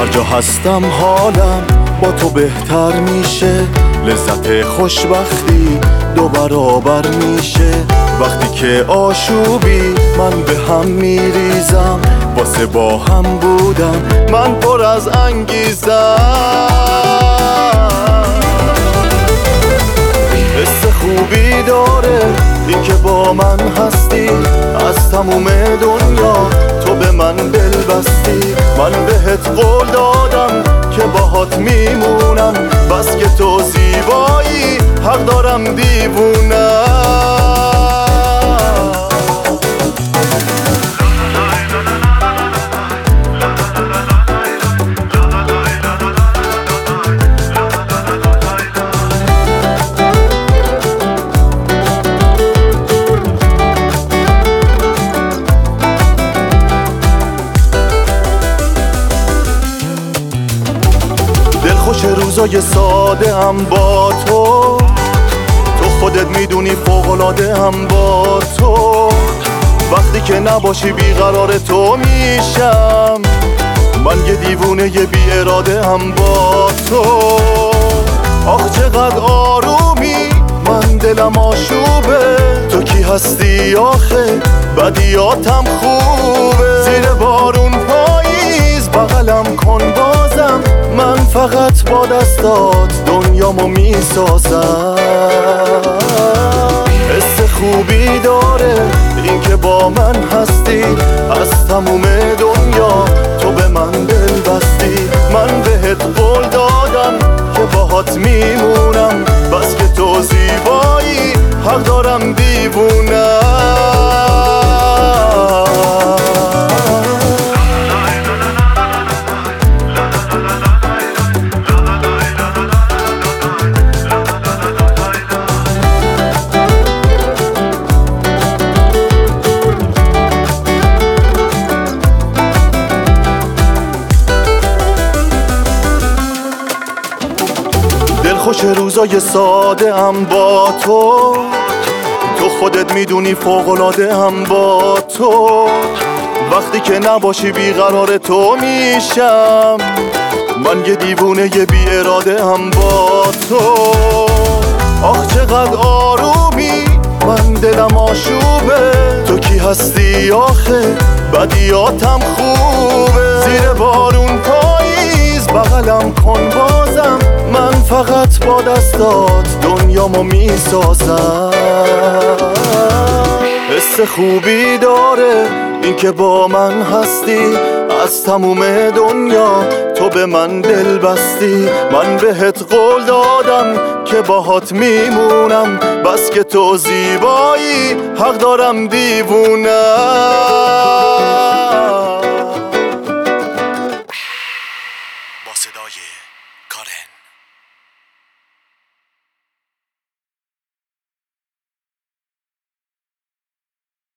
هر جا هستم حالم با تو بهتر میشه، لذت خوشبختی 2 برابر میشه. وقتی که آشوبی من به هم میریزم، واسه با هم بودم من پر از انگیزم. حس خوبی داره این که با من هستی، از تموم دنیا تو به من دل بستی. من بهت قول دادم که باهات میمونم، بس که تو زیبایی حق دارم دیوونم. خوش روزای ساده هم با تو خودت میدونی فوق‌العاده هم با تو. وقتی که نباشی بیقرار تو میشم، من یه دیوونه یه بی اراده هم با تو. آخ چقدر آرومی من دلم آشوبه، تو کی هستی آخه بدیاتم خوبه. زیر بارون پاییز بغلم کن بازم، من فقط با دستات دنیامو میسازم. حس خوبی داره این که با من هستی، از تموم دنیا تو به من دل بستی. من بهت قول دادم که باهات میمونم، بس که تو زیبایی حق دارم دیوونم. خوش روزای ساده هم با تو خودت میدونی فوق‌العاده هم با تو. وقتی که نباشی بیقرار تو میشم، من یه دیوونه یه بی اراده هم با تو. آخ چقدر آرومی من دلم آشوبه، تو کی هستی آخه بدیاتم خوبه. زیر بارون پاییز بغلم کن بازم، من فقط با دستات دنیامو میسازم. حس خوبی داره این که با من هستی، از تموم دنیا تو به من دل بستی. من بهت قول دادم که باهات میمونم، بس که تو زیبایی حق دارم دیوونم.